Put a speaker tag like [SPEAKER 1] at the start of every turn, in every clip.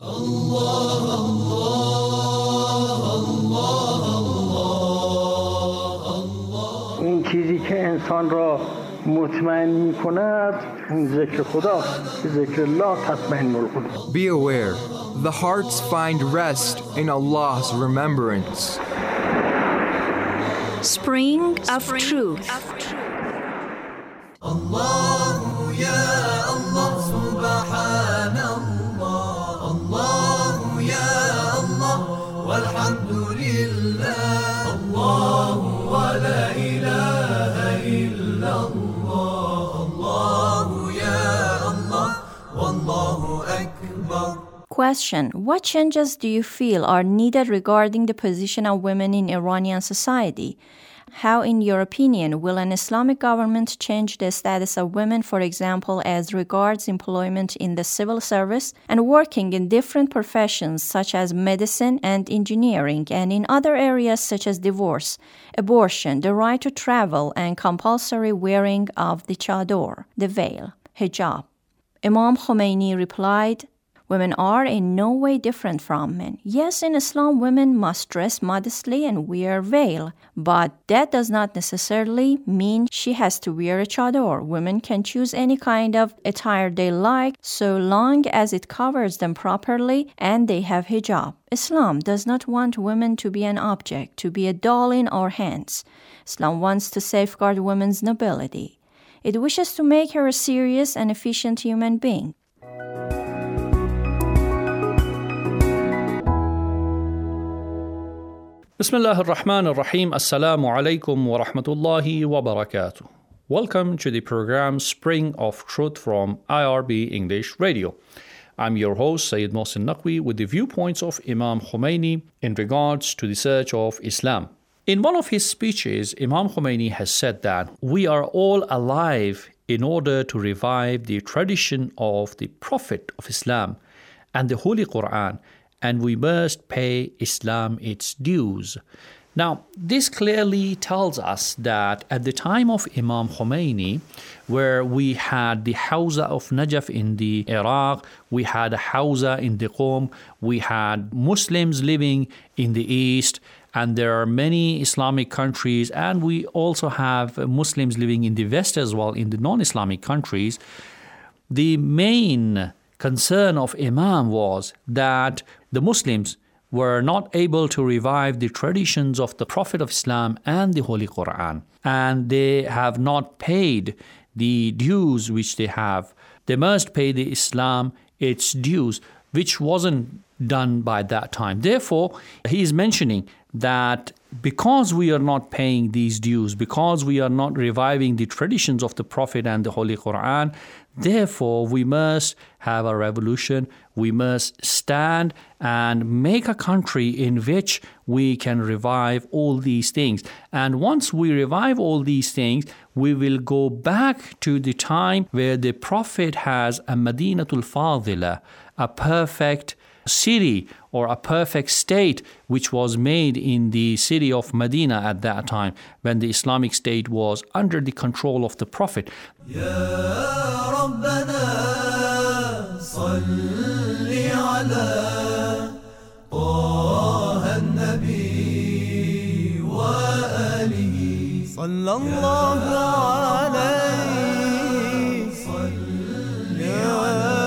[SPEAKER 1] این چیزی که انسان را مطمئن می‌کند اون ذکر خداست. ذکر الله تطمئن القلوب.
[SPEAKER 2] Be aware, the hearts find rest in Allah's remembrance.
[SPEAKER 3] Spring of Truth.
[SPEAKER 4] الله يا الله سبحان الله الله يا الله والحمد لله الله ولا إله إلا الله الله يا الله والله أكبر.
[SPEAKER 3] Question: what changes do you feel are needed regarding the position of women in Iranian society? How, in your opinion, will an Islamic government change the status of women, for example, as regards employment in the civil service and working in different professions such as medicine and engineering, and in other areas such as divorce, abortion, the right to travel, and compulsory wearing of the chador, the veil, hijab? Imam Khomeini replied, women are in no way different from men. Yes, in Islam, women must dress modestly and wear veil, but that does not necessarily mean she has to wear a chador. Women can choose any kind of attire they like, so long as it covers them properly and they have hijab. Islam does not want women to be an object, to be a doll in our hands. Islam wants to safeguard women's nobility. It wishes to make her a serious and efficient human being.
[SPEAKER 5] Bismillah ar-Rahman ar-Rahim. Assalamu alaikum wa rahmatullahi wa barakatuh. Welcome to the program Spring of Truth from IRB English Radio. I'm your host, Sayyid Mohsin Naqvi, with the viewpoints of Imam Khomeini in regards to the search of Islam. In one of his speeches, Imam Khomeini has said that we are all alive in order to revive the tradition of the Prophet of Islam and the Holy Quran, and we must pay Islam its dues. Now, this clearly tells us that at the time of Imam Khomeini, where we had the Hawza of Najaf in the Iraq, we had a Hawza in the Qom, we had Muslims living in the East, and there are many Islamic countries, and we also have Muslims living in the West as well, in the non-Islamic countries. The main concern of Imam was that the Muslims were not able to revive the traditions of the Prophet of Islam and the Holy Quran, and they have not paid the dues which they have. They must pay the Islam its dues, which wasn't done by that time. Therefore, he is mentioning that because we are not paying these dues, because we are not reviving the traditions of the Prophet and the Holy Quran, therefore we must have a revolution. We must stand and make a country in which we can revive all these things. And once we revive all these things, we will go back to the time where the Prophet has a Madinatul Fadila, a perfect city or a perfect state which was made in the city of Medina at that time when the Islamic State was under the control of the Prophet.
[SPEAKER 4] يا ربنا صل على طه النبي وآله صلى الله عليه صل على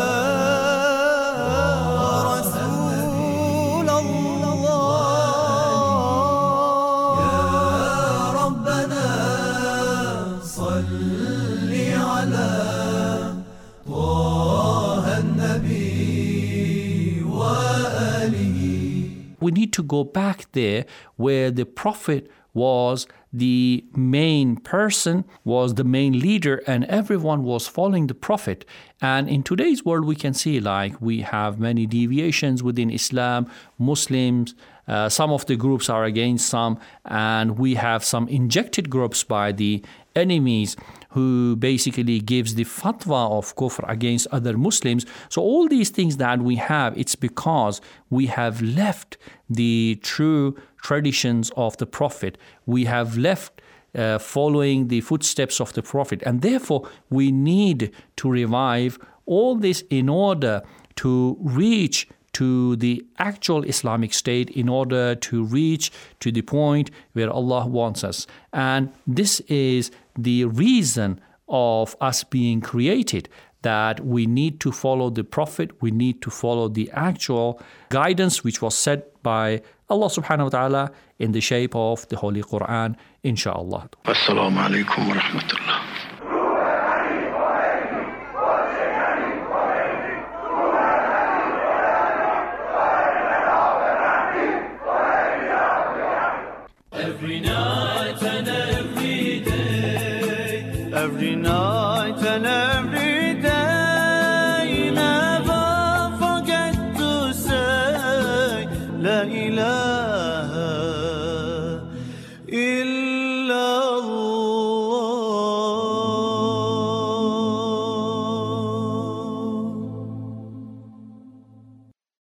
[SPEAKER 5] We need to go back there where the Prophet was the main person, was the main leader, and everyone was following the Prophet. And in today's world, we can see like we have many deviations within Islam, Muslims, some of the groups are against some, and we have some injected groups by the enemies who basically gives the fatwa of kufr against other Muslims. So all these things that we have, it's because we have left the true traditions of the Prophet. We have left following the footsteps of the Prophet. And therefore, we need to revive all this in order to reach to the actual Islamic State in order to reach to the point where Allah wants us. And this is the reason of us being created, that we need to follow the Prophet, we need to follow the actual guidance which was set by Allah subhanahu wa ta'ala in the shape of the Holy Quran, inshallah.
[SPEAKER 1] Assalamu alaikum wa rahmatullah.
[SPEAKER 4] Every night and every day, every night and every day, never forget to say La ilaha